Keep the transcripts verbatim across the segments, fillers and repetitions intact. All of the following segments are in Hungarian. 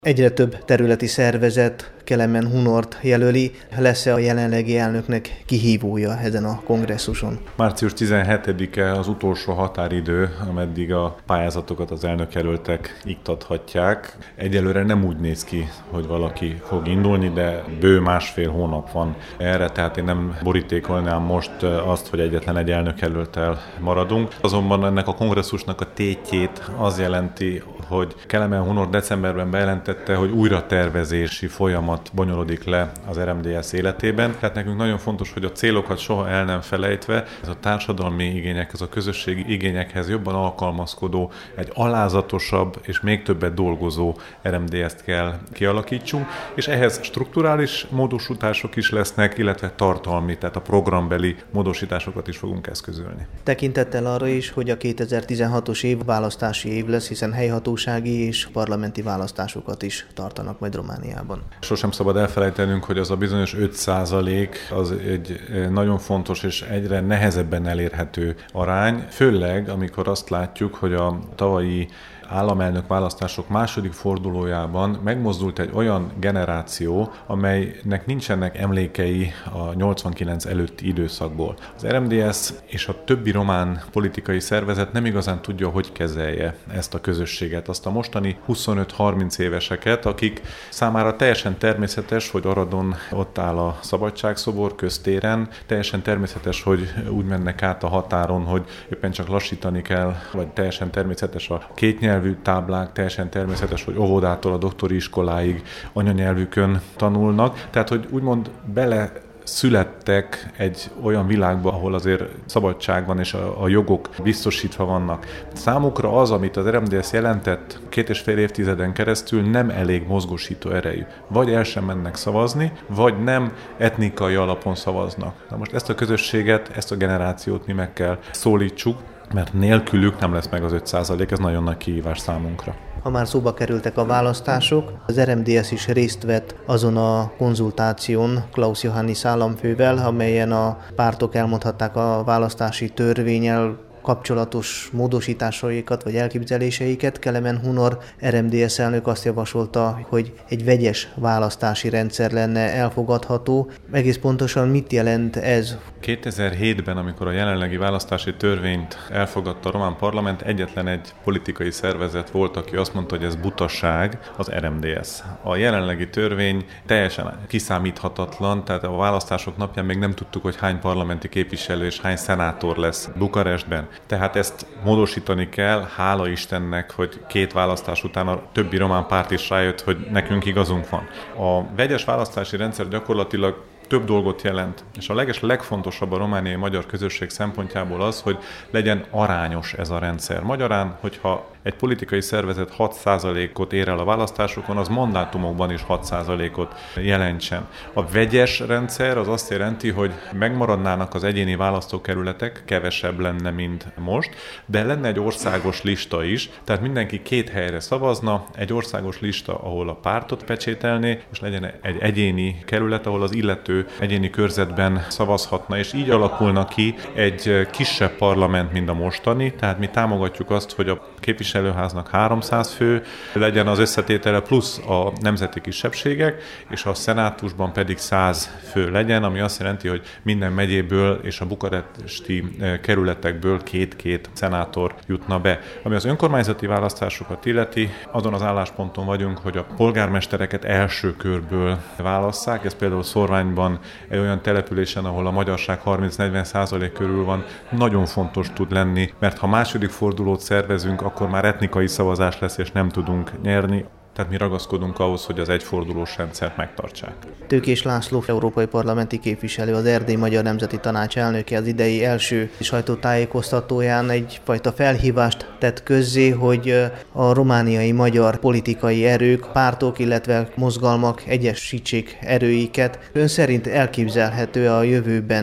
Egyre több területi szervezet Kelemen Hunort jelöli. Lesz-e a jelenlegi elnöknek kihívója ezen a kongresszuson? március tizenhetedike az utolsó határidő, ameddig a pályázatokat az elnökjelöltek iktathatják. Egyelőre nem úgy néz ki, hogy valaki fog indulni, de bő másfél hónap van erre, tehát én nem borítékolnám most azt, hogy egyetlen egy elnökjelölttel maradunk. Azonban ennek a kongresszusnak a tétjét az jelenti, hogy Kelemen Hunor decemberben bejelentette, hogy újra tervezési folyamat bonyolódik le az er em dé es életében. Tehát nekünk nagyon fontos, hogy a célokat soha el nem felejtve, ez a társadalmi igényekhez, a közösségi igényekhez jobban alkalmazkodó, egy alázatosabb és még többet dolgozó er em dé est kell kialakítsunk, és ehhez strukturális módosítások is lesznek, illetve tartalmi, tehát a programbeli módosításokat is fogunk eszközölni. Tekintettel arra is, hogy a kétezer-tizenhatos év választási év lesz, hiszen helyhatósági és parlamenti választásokat is tartanak majd Romániában. Sosem szabad elfelejtenünk, hogy az a bizonyos öt százalék az egy nagyon fontos és egyre nehezebben elérhető arány, főleg amikor azt látjuk, hogy a tavalyi államelnök választások második fordulójában megmozdult egy olyan generáció, amelynek nincsenek emlékei a nyolcvankilenc előtti időszakból. Az er em dé es és a többi román politikai szervezet nem igazán tudja, hogy kezelje ezt a közösséget, azt a mostani huszonöt-harminc éveseket, akik számára teljesen természetes, hogy Aradon ott áll a Szabadságszobor köztéren, teljesen természetes, hogy úgy mennek át a határon, hogy éppen csak lassítani kell, vagy teljesen természetes a kétnyelvű táblák, teljesen természetes, hogy óvodától a doktori iskoláig anyanyelvükön tanulnak. Tehát, hogy úgymond bele születtek egy olyan világba, ahol azért szabadság van és a, a jogok biztosítva vannak. Számukra az, amit az er em dé es jelentett két és fél évtizeden keresztül, nem elég mozgósító erejű. Vagy el sem mennek szavazni, vagy nem etnikai alapon szavaznak. Na most ezt a közösséget, ezt a generációt mi meg kell szólítsuk, mert nélkülük nem lesz meg az öt százalék, ez nagyon nagy kihívás számunkra. Ha már szóba kerültek a választások, az er em dé es is részt vett azon a konzultáción Klaus Johannis államfővel, amelyen a pártok elmondhatták a választási törvénnyel kapcsolatos módosításaikat vagy elképzeléseiket. Kelemen Hunor er em dé es elnök azt javasolta, hogy egy vegyes választási rendszer lenne elfogadható. Egész pontosan mit jelent ez? kétezer-hétben, amikor a jelenlegi választási törvényt elfogadta a román parlament, egyetlen egy politikai szervezet volt, aki azt mondta, hogy ez butaság, az er em dé es. A jelenlegi törvény teljesen kiszámíthatatlan, tehát a választások napján még nem tudtuk, hogy hány parlamenti képviselő és hány szenátor lesz Bukarestben. Tehát ezt módosítani kell, hála Istennek, hogy két választás után a többi román párt is rájött, hogy nekünk igazunk van. A vegyes választási rendszer gyakorlatilag több dolgot jelent, és a leges legfontosabb a romániai magyar közösség szempontjából az, hogy legyen arányos ez a rendszer. Magyarán, hogyha egy politikai szervezet hat százalékot ér el a választásokon, az mandátumokban is hat százalékot jelentsen. A vegyes rendszer az azt jelenti, hogy megmaradnának az egyéni választókerületek, kevesebb lenne, mint most, de lenne egy országos lista is, tehát mindenki két helyre szavazna, egy országos lista, ahol a pártot pecsételné, és legyen egy egyéni kerület, ahol az illető egyéni körzetben szavazhatna, és így alakulna ki egy kisebb parlament, mint a mostani, tehát mi támogatjuk azt, hogy a képviselőháznak háromszáz fő legyen az összetétele, plusz a nemzeti kisebbségek, és a szenátusban pedig száz fő legyen, ami azt jelenti, hogy minden megyéből és a bukaresti kerületekből két-két szenátor jutna be. Ami az önkormányzati választásokat illeti, azon az állásponton vagyunk, hogy a polgármestereket első körből válasszák, ez például Szorványban egy olyan településen, ahol a magyarság harminc-negyven százalék körül van, nagyon fontos tud lenni, mert ha második fordulót szervezünk, akkor már etnikai szavazás lesz, és nem tudunk nyerni. Tehát mi ragaszkodunk ahhoz, hogy az egyfordulós rendszert megtartsák. Tőkés László, európai parlamenti képviselő, az Erdély Magyar Nemzeti Tanács elnöke az idei első sajtótájékoztatóján egyfajta felhívást tett közzé, hogy a romániai magyar politikai erők, pártok, illetve mozgalmak egyesítsék erőiket. Ön szerint elképzelhető a jövőben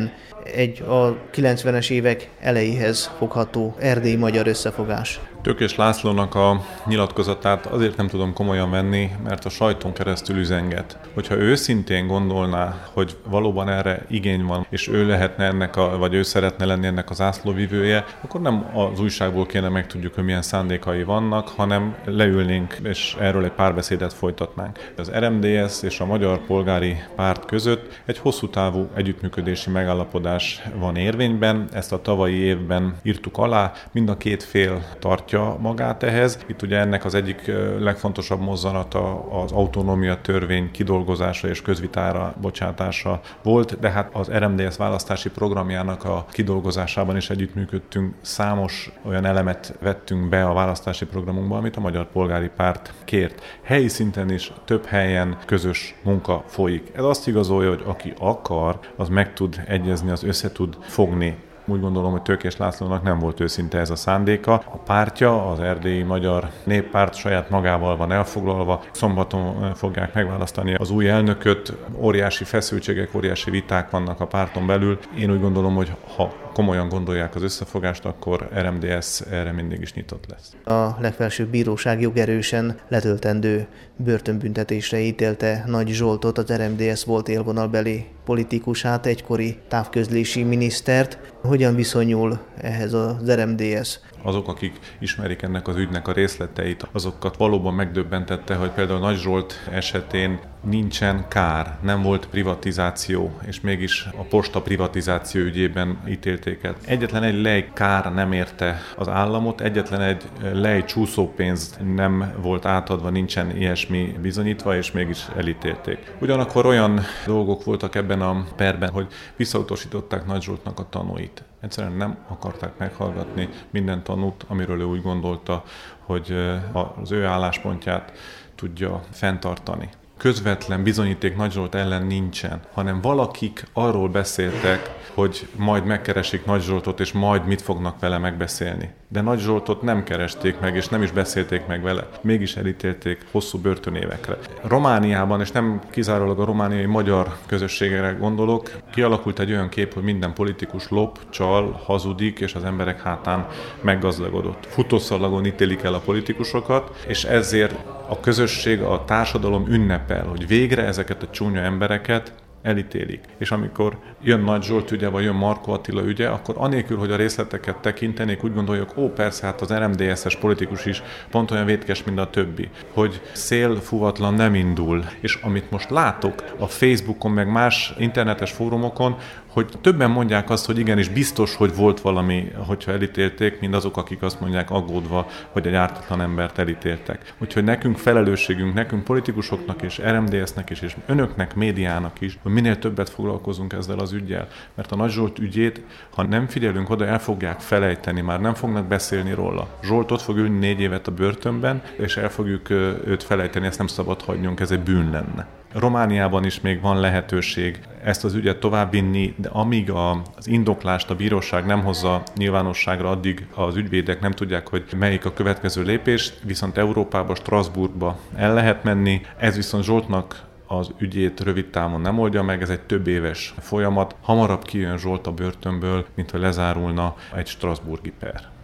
egy a kilencvenes évek elejéhez fogható erdélyi magyar összefogás. Tőkés Lászlónak a nyilatkozatát azért nem tudom komolyan venni, mert a sajton keresztül üzenget. Hogyha ő őszintén gondolná, hogy valóban erre igény van, és ő lehetne ennek, a, vagy ő szeretne lenni ennek az zászlóvivője, akkor nem az újságból kéne megtudjuk, hogy milyen szándékai vannak, hanem leülnénk, és erről egy párbeszédet folytatnánk. Az er em dé es és a Magyar Polgári Párt között egy hosszú távú együttműködési megállapodás van érvényben, ezt a tavalyi évben írtuk alá, mind a két fél tartja magát ehhez. Itt ugye ennek az egyik legfontosabb mozzanata az autonómia törvény kidolgozása és közvitára bocsátása volt, de hát az er em dé es választási programjának a kidolgozásában is együttműködtünk, számos olyan elemet vettünk be a választási programunkba, amit a Magyar Polgári Párt kért. Helyi szinten is több helyen közös munka folyik. Ez azt igazolja, hogy aki akar, az meg tud egyezni, az össze tud fogni. Úgy gondolom, hogy Tőkés Lászlónak nem volt őszinte ez a szándéka. A pártja, az Erdélyi Magyar Néppárt saját magával van elfoglalva. Szombaton fogják megválasztani az új elnököt. Óriási feszültségek, óriási viták vannak a párton belül. Én úgy gondolom, hogy ha komolyan gondolják az összefogást, akkor er em dé es erre mindig is nyitott lesz. A legfelsőbb bíróság jogerősen letöltendő börtönbüntetésre ítélte Nagy Zsoltot, az er em dé es volt élvonalbeli politikusát, egykori távközlési minisztert. Hogyan viszonyul ehhez az er em dé es? Azok, akik ismerik ennek az ügynek a részleteit, azokat valóban megdöbbentette, hogy például Nagy Zsolt esetén nincsen kár, nem volt privatizáció, és mégis a posta privatizáció ügyében ítélték el. Egyetlen egy lej kár nem érte az államot, egyetlen egy lej csúszópénz nem volt átadva, nincsen ilyesmi bizonyítva, és mégis elítélték. Ugyanakkor olyan dolgok voltak ebben a perben, hogy visszautasították Nagy Zsoltnak a tanúit. Egyszerűen nem akarták meghallgatni minden tanút, amiről ő úgy gondolta, hogy az ő álláspontját tudja fenntartani. Közvetlen bizonyíték Nagy Zsolt ellen nincsen, hanem valakik arról beszéltek, hogy majd megkeresik Nagy Zsoltot, és majd mit fognak vele megbeszélni. De Nagy Zsoltot nem keresték meg, és nem is beszélték meg vele. Mégis elítélték hosszú börtönévekre. Romániában, és nem kizárólag a romániai magyar közösségre gondolok, kialakult egy olyan kép, hogy minden politikus lop, csal, hazudik, és az emberek hátán meggazdagodott. Futószalagon ítélik el a politikusokat, és ezért a közösség, a társadalom ünnepel, hogy végre ezeket a csúnya embereket elítélik. És amikor jön Nagy Zsolt ügye, vagy jön Markó Attila ügye, akkor anélkül, hogy a részleteket tekintenék, úgy gondoljuk, ó, persze, hát az er em dé es-es politikus is pont olyan vétkes, mint a többi, hogy szélfúvatlan nem indul. És amit most látok a Facebookon, meg más internetes fórumokon, hogy többen mondják azt, hogy igenis biztos, hogy volt valami, hogyha elítélték, mint azok, akik azt mondják aggódva, hogy egy ártatlan embert elítéltek. Úgyhogy nekünk felelősségünk, nekünk politikusoknak és er em dé es-nek is, és önöknek, médiának is, hogy minél többet foglalkozunk ezzel az üggyel. Mert a Nagy Zsolt ügyét, ha nem figyelünk oda, el fogják felejteni, már nem fognak beszélni róla. Zsolt ott fog ülni négy évet a börtönben, és el fogjuk őt felejteni, ezt nem szabad hagynunk, ez egy bűn lenne. Romániában is még van lehetőség ezt az ügyet továbbvinni, de amíg az indoklást a bíróság nem hozza nyilvánosságra, addig az ügyvédek nem tudják, hogy melyik a következő lépés, viszont Európába, Strasbourgba el lehet menni. Ez viszont Zsoltnak az ügyét rövid távon nem oldja meg, ez egy több éves folyamat. Hamarabb kijön Zsolt a börtönből, mint hogy lezárulna egy strasbourgi per.